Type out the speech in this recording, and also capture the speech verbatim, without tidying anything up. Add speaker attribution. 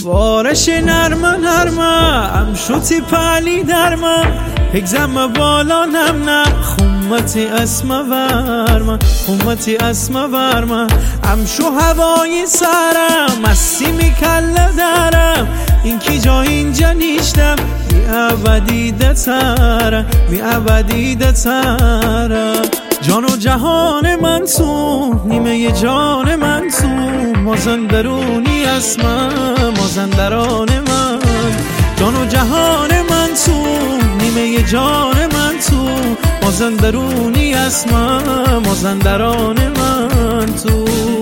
Speaker 1: وارش نرمه نرمه ام شوتی پالی درمه هگزم بالا نمنه خمتی اسمه ورمه خمتی اسمه ورمه ام شو هوای سرم مستی میکله درم این کی جا اینجا نیشتم بی ابدی دترم بی ابدی دترم جان و جهان من تو نیمه جان من تو مازندرونی اسمم مازندران من جان و جهان من تو نیمه جان من تو مازندرونی اسمم مازندران من تو